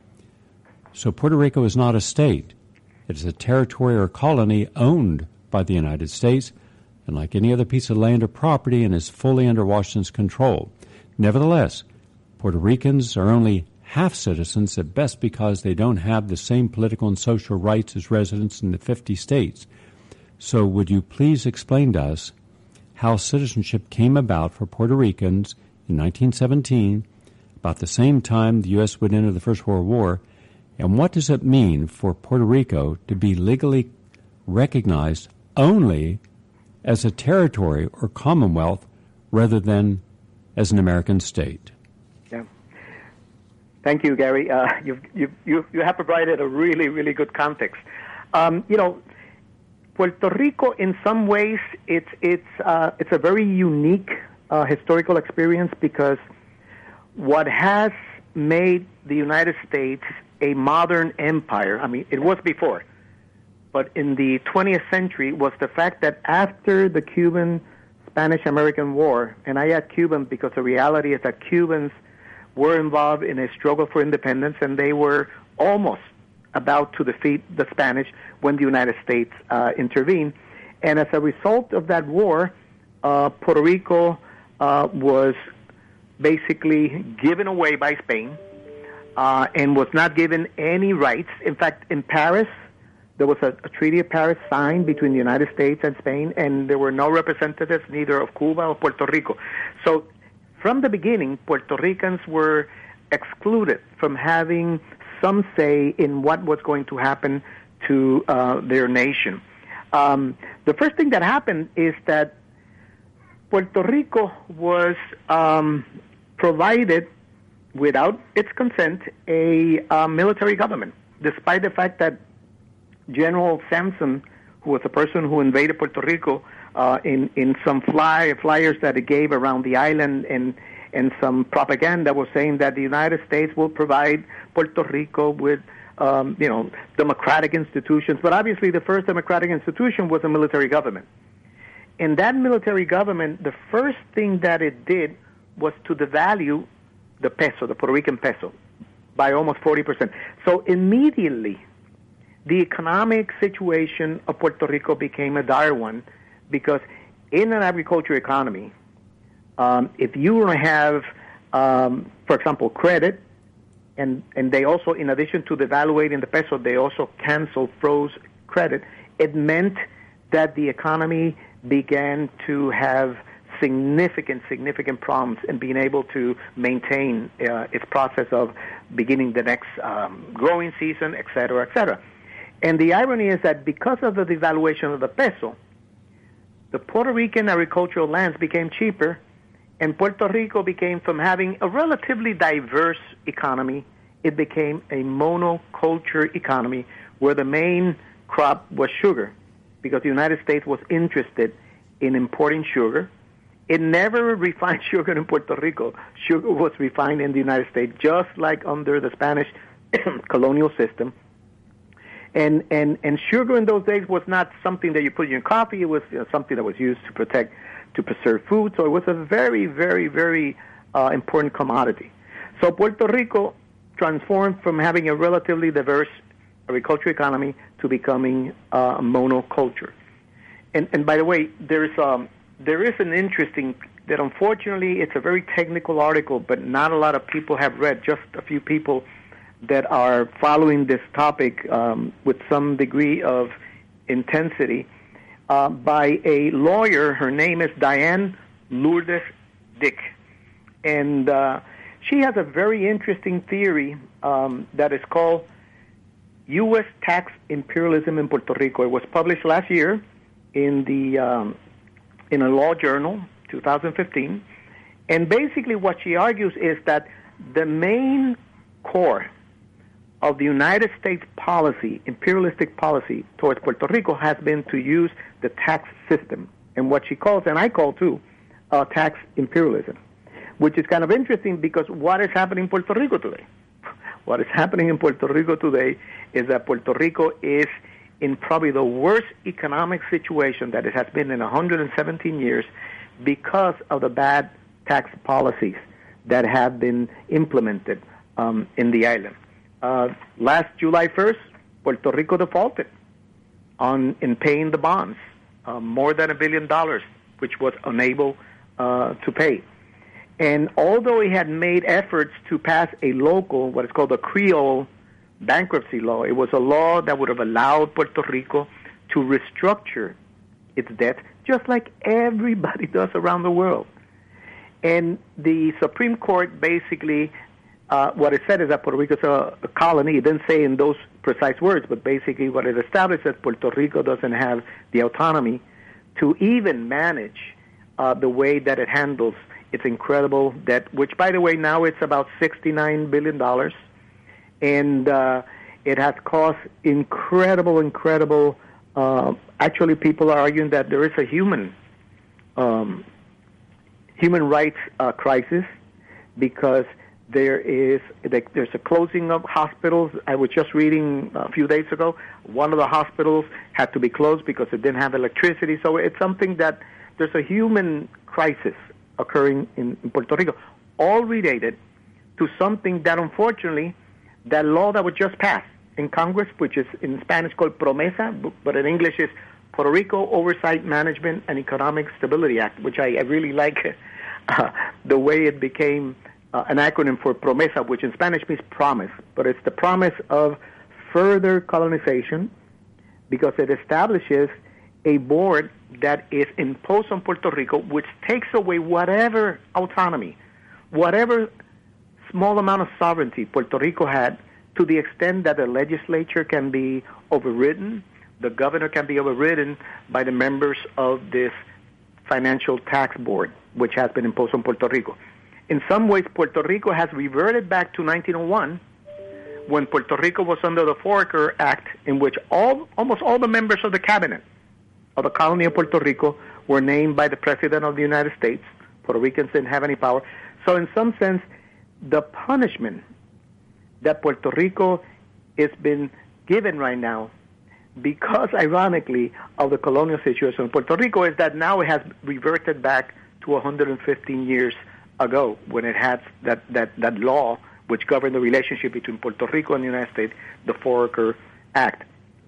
So Puerto Rico is not a state. It is a territory or colony owned by the United States, and like any other piece of land or property, and is fully under Washington's control. Nevertheless, Puerto Ricans are only half citizens at best because they don't have the same political and social rights as residents in the fifty states. So would you please explain to us how citizenship came about for Puerto Ricans in nineteen seventeen, about the same time the U S would enter the First World War, and what does it mean for Puerto Rico to be legally recognized only as a territory or commonwealth rather than as an American state? Yeah. Thank you, Gary. Uh, you've, you've, you you have provided a really, really good context. Um, you know, Puerto Rico, in some ways, it's it's uh, it's a very unique uh, historical experience, because what has made the United States a modern empire, I mean, it was before, but in the twentieth century, was the fact that after the Cuban Spanish-American War, and I add Cuban because the reality is that Cubans were involved in a struggle for independence, and they were almost about to defeat the Spanish when the United States uh, intervened. And as a result of that war, uh, Puerto Rico uh, was basically given away by Spain uh, and was not given any rights. In fact, in Paris, there was a, a Treaty of Paris signed between the United States and Spain, and there were no representatives, neither of Cuba or Puerto Rico. So from the beginning, Puerto Ricans were excluded from having some say in what was going to happen to uh, their nation. Um, the first thing that happened is that Puerto Rico was um, provided, without its consent, a uh, military government, despite the fact that General Sampson, who was the person who invaded Puerto Rico, uh, in, in some fly, flyers that he gave around the island, and and some propaganda was saying that the United States will provide Puerto Rico with, um, you know, democratic institutions. But obviously the first democratic institution was a military government. And that military government, the first thing that it did was to devalue the peso, the Puerto Rican peso, by almost forty percent. So immediately, the economic situation of Puerto Rico became a dire one, because in an agriculture economy, Um, if you want to have, um, for example, credit, and, and they also, in addition to devaluating the peso, they also canceled, froze credit, it meant that the economy began to have significant, significant problems in being able to maintain uh, its process of beginning the next um, growing season, et cetera, et cetera. And the irony is that because of the devaluation of the peso, the Puerto Rican agricultural lands became cheaper, and Puerto Rico became, from having a relatively diverse economy, it became a monoculture economy where the main crop was sugar, because the United States was interested in importing sugar. It never refined sugar in Puerto Rico. Sugar was refined in the United States, just like under the Spanish colonial system. And, and, and sugar in those days was not something that you put in your coffee. It was, you know, something that was used to protect, to preserve food. So it was a very, very, very uh, important commodity. So Puerto Rico transformed from having a relatively diverse agricultural economy to becoming uh, a monoculture. And, and by the way, there's um, there is an interesting, that unfortunately it's a very technical article, but not a lot of people have read, just a few people that are following this topic um, with some degree of intensity, uh, by a lawyer. Her name is Diane Lourdes Dick. And uh, she has a very interesting theory um, that is called U S Tax Imperialism in Puerto Rico. It was published last year in the um, in a law journal, two thousand fifteen. And basically what she argues is that the main core of the United States policy, imperialistic policy towards Puerto Rico, has been to use the tax system, and what she calls, and I call too, uh, tax imperialism, which is kind of interesting, because what is happening in Puerto Rico today? What is happening in Puerto Rico today is that Puerto Rico is in probably the worst economic situation that it has been in one hundred seventeen years because of the bad tax policies that have been implemented um, in the island. Uh, last July first, Puerto Rico defaulted on in paying the bonds, uh, more than a billion dollars, which was unable uh, to pay. And although he had made efforts to pass a local, what is called a Creole bankruptcy law, it was a law that would have allowed Puerto Rico to restructure its debt, just like everybody does around the world. And the Supreme Court basically, uh, what it said is that Puerto Rico is a, a colony. It didn't say in those precise words, but basically what it established is Puerto Rico doesn't have the autonomy to even manage uh, the way that it handles its incredible debt, which, by the way, now it's about sixty-nine billion dollars. And uh, it has caused incredible, incredible, uh, actually people are arguing that there is a human um, human rights uh, crisis because there is there's a closing of hospitals. I was just reading a few days ago, one of the hospitals had to be closed because it didn't have electricity. So it's something that there's a human crisis occurring in, in Puerto Rico, all related to something that unfortunately, that law that was just passed in Congress, which is in Spanish called PROMESA, but in English is Puerto Rico Oversight, Management, and Economic Stability Act, which I, I really like uh, the way it became uh, an acronym for PROMESA, which in Spanish means promise, but it's the promise of further colonization because it establishes a board that is imposed on Puerto Rico, which takes away whatever autonomy, whatever small amount of sovereignty Puerto Rico had, to the extent that the legislature can be overridden, the governor can be overridden by the members of this financial tax board, which has been imposed on Puerto Rico. In some ways, Puerto Rico has reverted back to nineteen oh one, when Puerto Rico was under the Foraker Act, in which all almost all the members of the cabinet of the colony of Puerto Rico were named by the President of the United States. Puerto Ricans didn't have any power. So in some sense, the punishment that Puerto Rico has been given right now, because ironically of the colonial situation in Puerto Rico, is that now it has reverted back to one hundred fifteen years ago when it had that, that, that law which governed the relationship between Puerto Rico and the United States, the Foraker Act.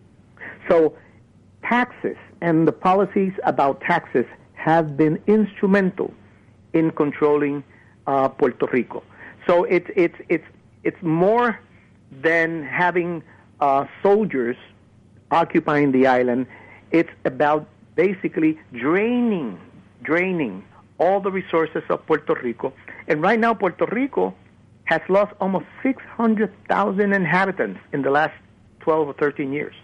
So taxes and the policies about taxes have been instrumental in controlling uh, Puerto Rico. So it's it's it's it's more than having uh, soldiers occupying the island. It's about basically draining, draining all the resources of Puerto Rico. And right now, Puerto Rico has lost almost six hundred thousand inhabitants in the last twelve or thirteen years.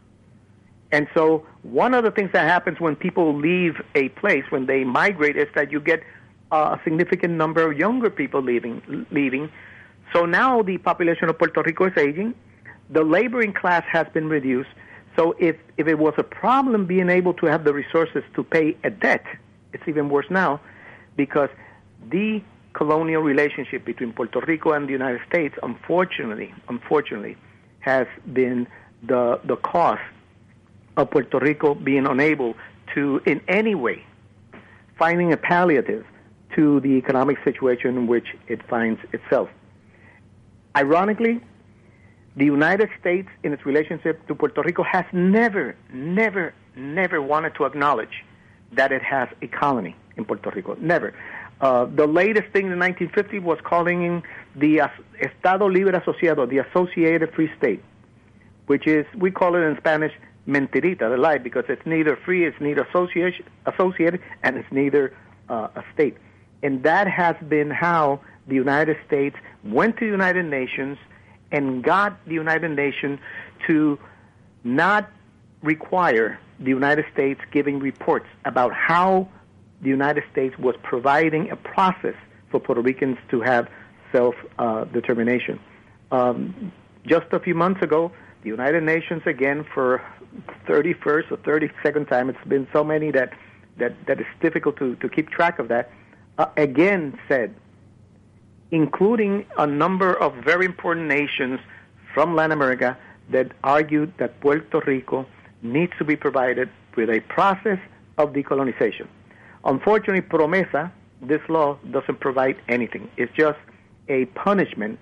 And so one of the things that happens when people leave a place, when they migrate, is that you get uh, a significant number of younger people leaving. leaving. So now the population of Puerto Rico is aging. The laboring class has been reduced. So if, if it was a problem being able to have the resources to pay a debt, it's even worse now, because the colonial relationship between Puerto Rico and the United States, unfortunately, unfortunately, has been the the cause of Puerto Rico being unable to, in any way, finding a palliative to the economic situation in which it finds itself. Ironically, the United States, in its relationship to Puerto Rico, has never, never, never wanted to acknowledge that it has a colony in Puerto Rico. Never. Uh, the latest thing in nineteen fifty was calling in the Estado Libre Asociado, the Associated Free State, which is, we call it in Spanish, mentirita, the lie, because it's neither free, it's neither association, associated, and it's neither uh, a state. And that has been how the United States went to the United Nations and got the United Nations to not require the United States giving reports about how the United States was providing a process for Puerto Ricans to have self-determination. Uh, um, just a few months ago, the United Nations, again, for thirty-first or thirty-second time, it's been so many that, that, that it's difficult to, to keep track of that, uh, again said including a number of very important nations from Latin America that argued that Puerto Rico needs to be provided with a process of decolonization. Unfortunately, PROMESA, this law, doesn't provide anything. It's just a punishment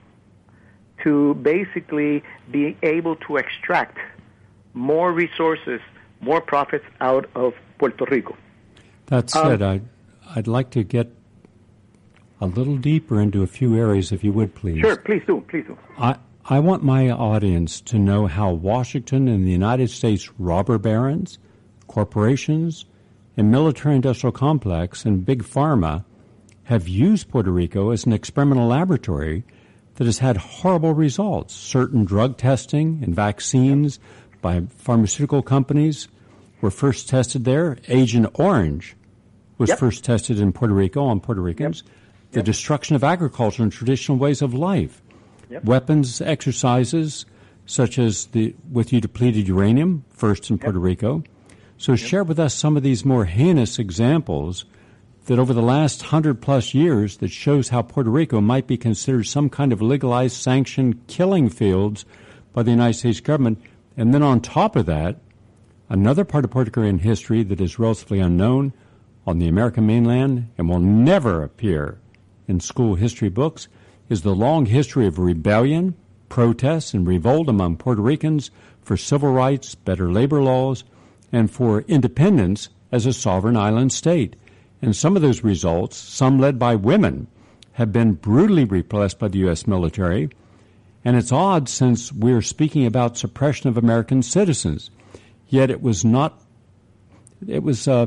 to basically be able to extract more resources, more profits out of Puerto Rico. That said, um, I'd, I'd like to get a little deeper into a few areas, if you would, please. Sure, please do, please do. I, I want my audience to know how Washington and the United States robber barons, corporations, and military-industrial complex and big pharma have used Puerto Rico as an experimental laboratory that has had horrible results. Certain drug testing and vaccines by pharmaceutical companies were first tested there. Agent Orange was yep. first tested in Puerto Rico on Puerto Ricans. Yep. The yep. destruction of agriculture and traditional ways of life. Yep. Weapons exercises such as the with you depleted uranium, first in yep. Puerto Rico. So yep. share with us some of these more heinous examples that over the last hundred plus years that shows how Puerto Rico might be considered some kind of legalized, sanctioned killing fields by the United States government. And then on top of that, another part of Puerto Rican history that is relatively unknown on the American mainland and will never appear in school history books is the long history of rebellion, protests, and revolt among Puerto Ricans for civil rights, better labor laws, and for independence as a sovereign island state. And some of those results, some led by women, have been brutally repressed by the U S military. And it's odd since we're speaking about suppression of American citizens. Yet it was not, it was uh,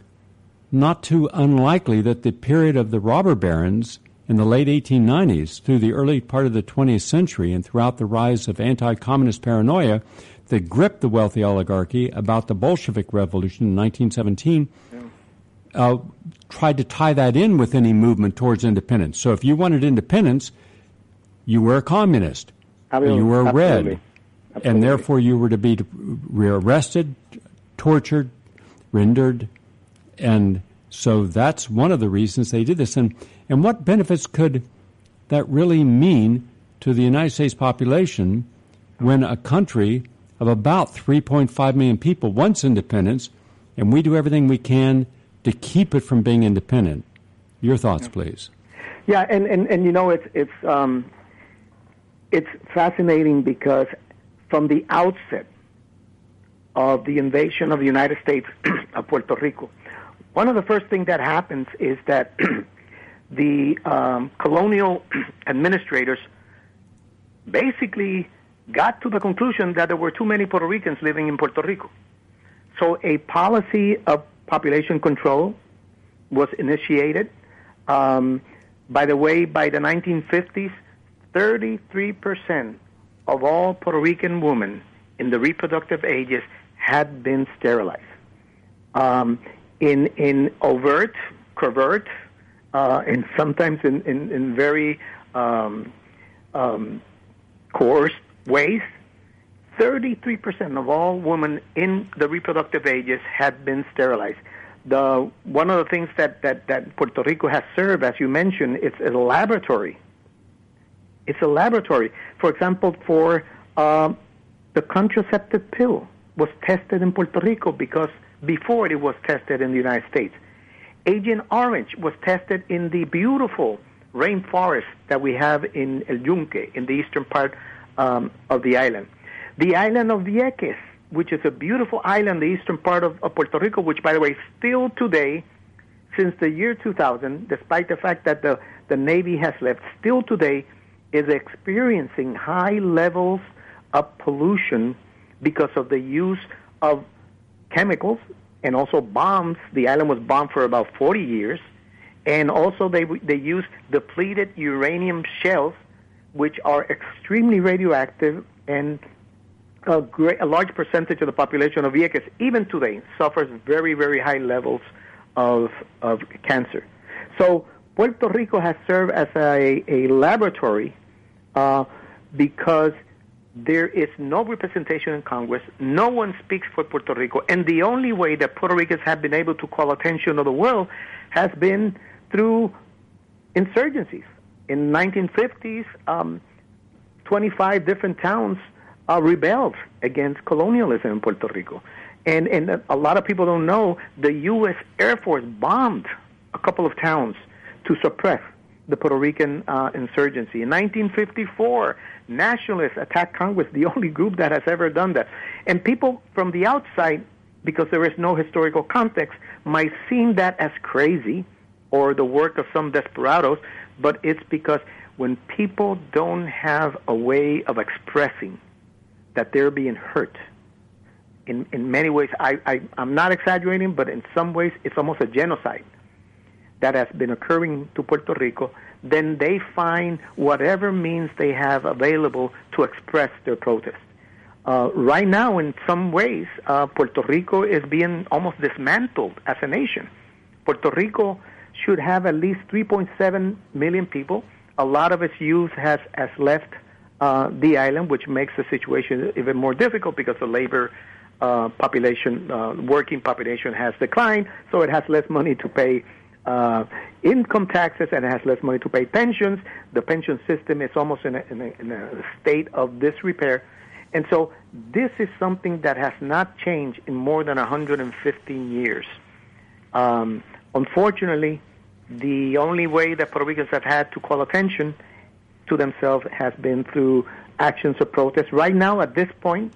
not too unlikely that the period of the robber barons in the late eighteen nineties through the early part of the twentieth century and throughout the rise of anti-communist paranoia that gripped the wealthy oligarchy about the Bolshevik Revolution in nineteen seventeen, yeah. uh, tried to tie that in with any movement towards independence. So if you wanted independence, you were a communist. Absolutely. You were red. Absolutely. Absolutely. And therefore you were to be arrested, tortured, rendered, and so that's one of the reasons they did this. And, and what benefits could that really mean to the United States population when a country of about three point five million people wants independence, and we do everything we can to keep it from being independent? Your thoughts, please. Yeah, and, and, and you know, it's it's um, it's fascinating because from the outset of the invasion of the United States of Puerto Rico, one of the first things that happens is that the um, colonial administrators basically got to the conclusion that there were too many Puerto Ricans living in Puerto Rico. So a policy of population control was initiated. Um, by the way, by the nineteen fifties, thirty-three percent of all Puerto Rican women in the reproductive ages had been sterilized. Um, in in overt, covert, uh, and sometimes in, in, in very um, um, coerced ways, thirty-three percent of all women in the reproductive ages had been sterilized. The one of the things that, that, that Puerto Rico has served, as you mentioned, it's a laboratory. It's a laboratory. For example, for uh, the contraceptive pill was tested in Puerto Rico because before it was tested in the United States. Agent Orange was tested in the beautiful rainforest that we have in El Yunque, in the eastern part um, of the island. The island of Vieques, which is a beautiful island, the eastern part of, of Puerto Rico, which, by the way, still today, since the year two thousand, despite the fact that the, the Navy has left, still today is experiencing high levels of pollution because of the use of chemicals and also bombs. The island was bombed for about forty years. And also they they used depleted uranium shells, which are extremely radioactive, and a, great, a large percentage of the population of Vieques, even today, suffers very, very high levels of of cancer. So Puerto Rico has served as a, a laboratory uh, because there is no representation in Congress. No one speaks for Puerto Rico. And the only way that Puerto Ricans have been able to call attention of the world has been through insurgencies. In the nineteen fifties, um, twenty-five different towns uh, rebelled against colonialism in Puerto Rico. And, and a lot of people don't know the U S Air Force bombed a couple of towns to suppress the Puerto Rican uh, insurgency. In nineteen fifty-four, nationalists attacked Congress, the only group that has ever done that. And people from the outside, because there is no historical context, might seem that as crazy or the work of some desperados, but it's because when people don't have a way of expressing that they're being hurt, in, in many ways, I, I, I'm not exaggerating, but in some ways it's almost a genocide that has been occurring to Puerto Rico, then they find whatever means they have available to express their protest. Uh, right now, in some ways, uh, Puerto Rico is being almost dismantled as a nation. Puerto Rico should have at least three point seven million people. A lot of its youth has, has left uh, the island, which makes the situation even more difficult because the labor uh, population, uh, working population has declined, so it has less money to pay uh, income taxes and it has less money to pay pensions. The pension system is almost in a, in a, in a state of disrepair. And so this is something that has not changed in more than one hundred fifteen years. Um, unfortunately, the only way that Puerto Ricans have had to call attention to themselves has been through actions of protest. Right now, at this point,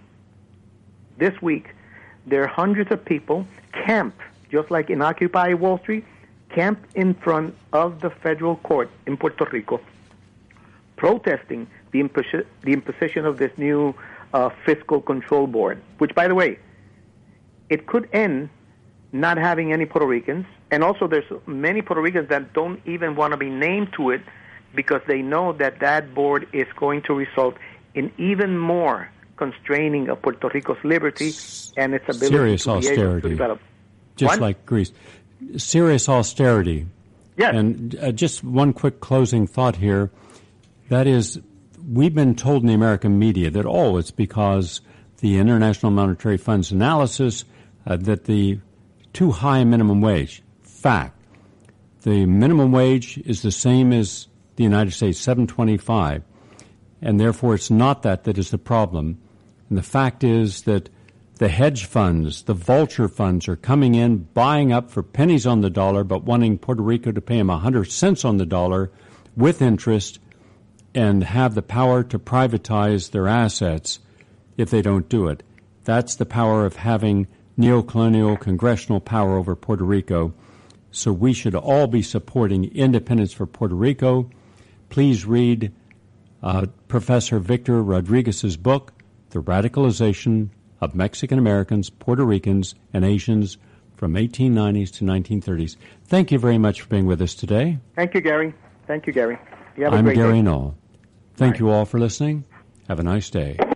this week, there are hundreds of people camped, just like in Occupy Wall Street, camped in front of the federal court in Puerto Rico, protesting the, imposi- the imposition of this new uh, fiscal control board, which, by the way, it could end not having any Puerto Ricans, and also there's many Puerto Ricans that don't even want to be named to it because they know that that board is going to result in even more constraining of Puerto Rico's liberty and its ability serious to be austerity. able to develop. Just What? like Greece. Serious austerity. Yes. And uh, just one quick closing thought here. That is, we've been told in the American media that, oh, it's because the International Monetary Fund's analysis uh, that the too high a minimum wage. Fact. The minimum wage is the same as the United States, seven twenty-five, and therefore it's not that that is the problem. And the fact is that the hedge funds, the vulture funds are coming in, buying up for pennies on the dollar, but wanting Puerto Rico to pay them one hundred cents on the dollar with interest and have the power to privatize their assets if they don't do it. That's the power of having neocolonial congressional power over Puerto Rico. So we should all be supporting independence for Puerto Rico. Please read uh, Professor Victor Rodriguez's book, The Radicalization of Mexican Americans, Puerto Ricans, and Asians from eighteen nineties to nineteen thirties. Thank you very much for being with us today. Thank you, Gary. Thank you, Gary. You have a I'm great Gary day. Null. Thank you all for listening. Have a nice day.